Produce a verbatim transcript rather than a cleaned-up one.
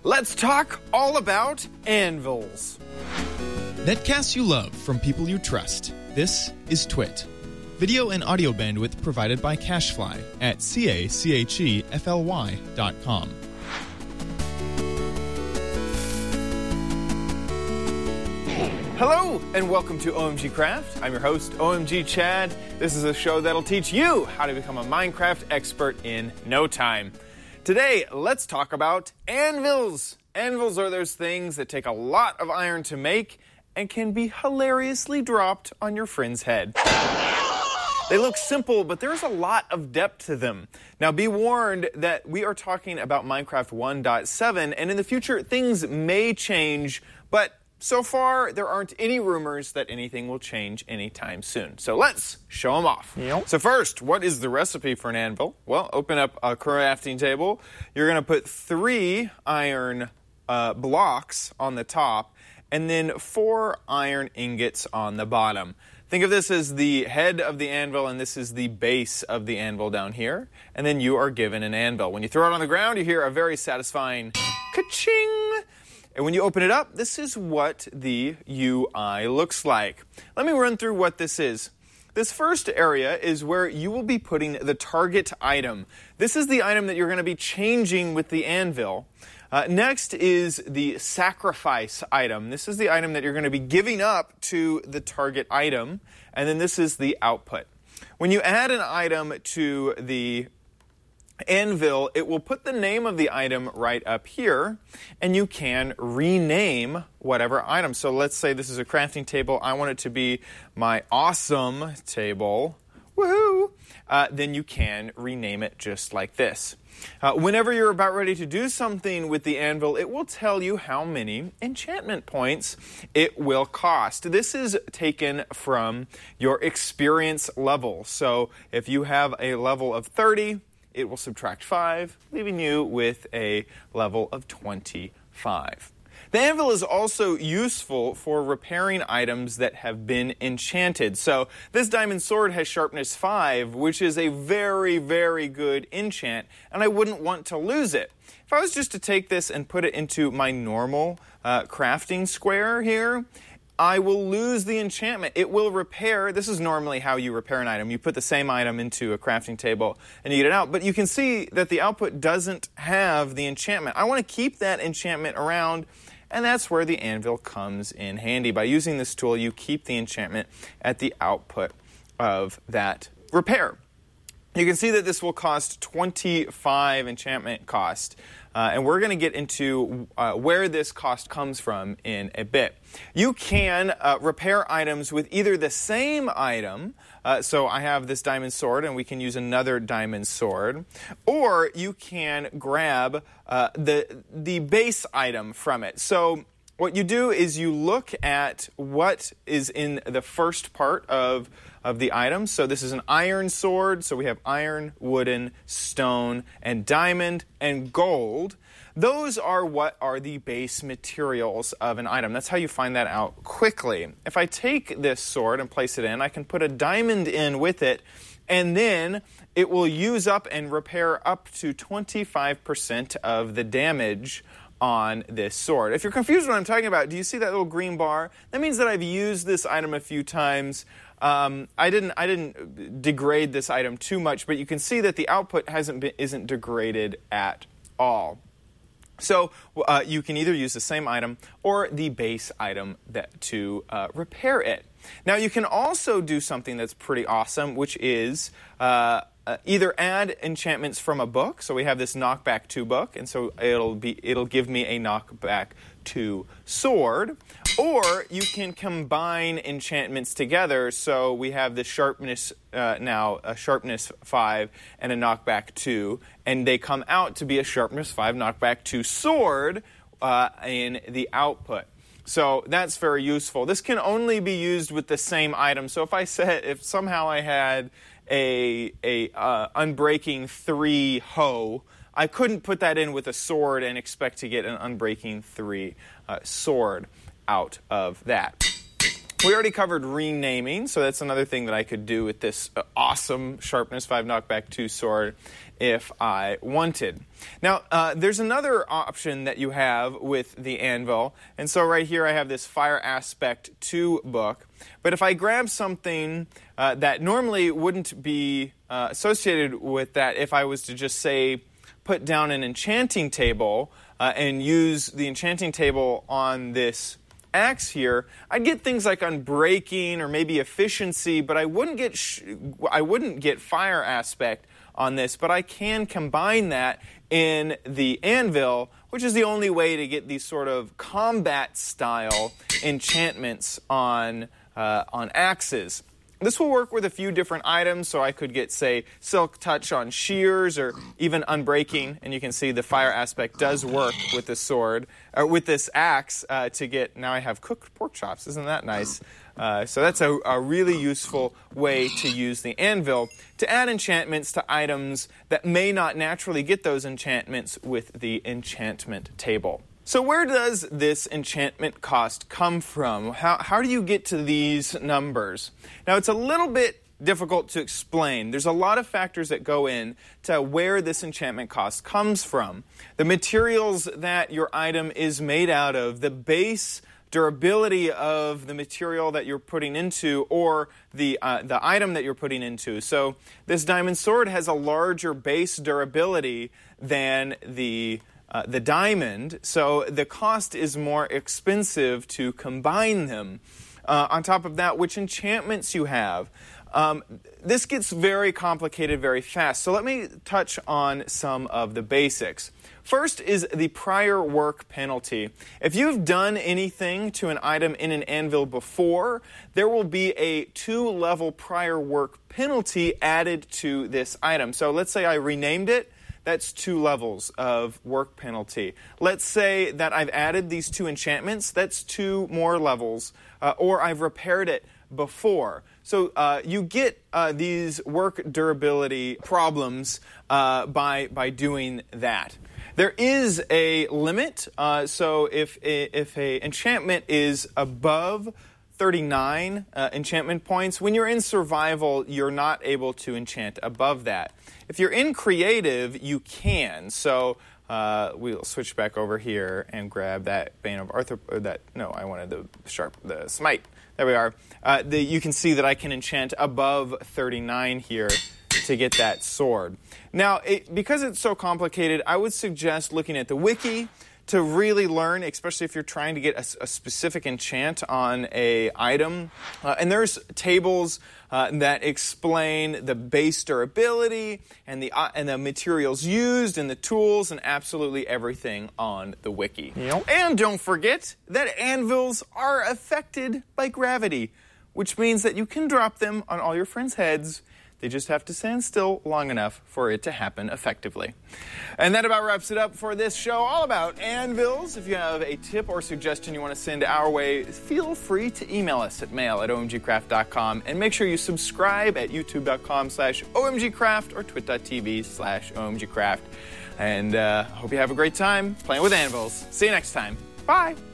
Let's talk all about anvils. Netcasts you love from people you trust. This is Twit. Video and audio bandwidth provided by CacheFly at C A C H E F L Y dot com. Hello, and welcome to O M G Craft. I'm your host, O M G Chad. This is a show that'll teach you how to become a Minecraft expert in no time. Today, let's talk about anvils. Anvils are those things that take a lot of iron to make and can be hilariously dropped on your friend's head. They look simple, but there's a lot of depth to them. Now, be warned that we are talking about Minecraft one point seven, and in the future, things may change, but so far, there aren't any rumors that anything will change anytime soon. So let's show them off. Yep. So first, what is the recipe for an anvil? Well, open up a crafting table. You're going to put three iron uh, blocks on the top and then four iron ingots on the bottom. Think of this as the head of the anvil, and this is the base of the anvil down here. And then you are given an anvil. When you throw it on the ground, you hear a very satisfying ka-ching. And when you open it up, this is what the U I looks like. Let me run through what this is. This first area is where you will be putting the target item. This is the item that you're going to be changing with the anvil. Uh, next is the sacrifice item. This is the item that you're going to be giving up to the target item. And then this is the output. When you add an item to the anvil, it will put the name of the item right up here, and you can rename whatever item. So let's say this is a crafting table. I want it to be my awesome table. Woohoo! Uh, then you can rename it just like this. Uh, whenever you're about ready to do something with the anvil, it will tell you how many enchantment points it will cost. This is taken from your experience level. So if you have a level of thirty, it will subtract five, leaving you with a level of twenty-five. The anvil is also useful for repairing items that have been enchanted. So this diamond sword has sharpness five, which is a very, very good enchant, and I wouldn't want to lose it. If I was just to take this and put it into my normal uh, crafting square here, I will lose the enchantment. It will repair. This is normally how you repair an item. You put the same item into a crafting table and you get it out. But you can see that the output doesn't have the enchantment. I want to keep that enchantment around, and that's where the anvil comes in handy. By using this tool, you keep the enchantment at the output of that repair. You can see that this will cost twenty-five enchantment cost. Uh, and we're going to get into uh, where this cost comes from in a bit. You can uh, repair items with either the same item, uh, so I have this diamond sword and we can use another diamond sword, or you can grab uh, the, the base item from it. So what you do is you look at what is in the first part of of the item. So this is an iron sword. So we have iron, wooden, stone, and diamond, and gold. Those are what are the base materials of an item. That's how you find that out quickly. If I take this sword and place it in, I can put a diamond in with it, and then it will use up and repair up to twenty-five percent of the damage on this sword. If you're confused what I'm talking about, do you see that little green bar? That means that I've used this item a few times. Um, I didn't I didn't degrade this item too much, but you can see that the output hasn't been, isn't degraded at all. So uh, you can either use the same item or the base item that, to uh, repair it. Now you can also do something that's pretty awesome, which is uh, uh, either add enchantments from a book. So we have this knockback two book, and so it'll be it'll give me a knockback two sword. Or you can combine enchantments together. So we have the sharpness uh, now, a sharpness five and a knockback two, and they come out to be a sharpness five, knockback two sword uh, in the output. So that's very useful. This can only be used with the same item. So if I said, if somehow I had a a uh, unbreaking three hoe, I couldn't put that in with a sword and expect to get an unbreaking three uh, sword out of that. We already covered renaming, so that's another thing that I could do with this uh, awesome Sharpness five Knockback two sword if I wanted. Now, uh, there's another option that you have with the anvil, and so right here I have this Fire Aspect two book. But if I grab something uh, that normally wouldn't be uh, associated with that, if I was to just say put down an enchanting table uh, and use the enchanting table on this axe here, I'd get things like unbreaking or maybe efficiency, but I wouldn't get sh I wouldn't get Fire Aspect on this. But I can combine that in the anvil, which is the only way to get these sort of combat style enchantments on uh, on axes. This will work with a few different items, so I could get, say, Silk Touch on shears or even Unbreaking, and you can see the Fire Aspect does work with this sword, or with this axe uh, to get, now I have cooked pork chops. Isn't that nice? Uh, so that's a, a really useful way to use the anvil to add enchantments to items that may not naturally get those enchantments with the enchantment table. So where does this enchantment cost come from? How, how do you get to these numbers? Now, it's a little bit difficult to explain. There's a lot of factors that go in to where this enchantment cost comes from. The materials that your item is made out of, the base durability of the material that you're putting into, or the uh, the item that you're putting into. So this diamond sword has a larger base durability than the Uh, the diamond, so the cost is more expensive to combine them. Uh, on top of that, which enchantments you have. Um, this gets very complicated very fast, so let me touch on some of the basics. First is the prior work penalty. If you've done anything to an item in an anvil before, there will be a two-level prior work penalty added to this item. So let's say I renamed it. That's two levels of work penalty. Let's say that I've added these two enchantments. That's two more levels. Uh, or I've repaired it before. So uh, you get uh, these work durability problems uh, by, by doing that. There is a limit. Uh, so if a, if a enchantment is above thirty-nine uh, enchantment points, when you're in survival, you're not able to enchant above that. If you're in creative, you can. So uh, we'll switch back over here and grab that Bane of Arthur. Or that no, I wanted the sharp, the smite. There we are. Uh, the, you can see that I can enchant above thirty-nine here to get that sword. Now, it, because it's so complicated, I would suggest looking at the wiki to really learn, especially if you're trying to get a, a specific enchant on a item. Uh, and there's tables uh, that explain the base durability and the uh, and the materials used and the tools and absolutely everything on the wiki. Yep. And don't forget that anvils are affected by gravity, which means that you can drop them on all your friends' heads. They just have to stand still long enough for it to happen effectively. And that about wraps it up for this show all about anvils. If you have a tip or suggestion you want to send our way, feel free to email us at mail at O M G craft dot com. And make sure you subscribe at youtube dot com slash O M G craft or twit dot T V slash O M G craft. And uh, hope you have a great time playing with anvils. See you next time. Bye.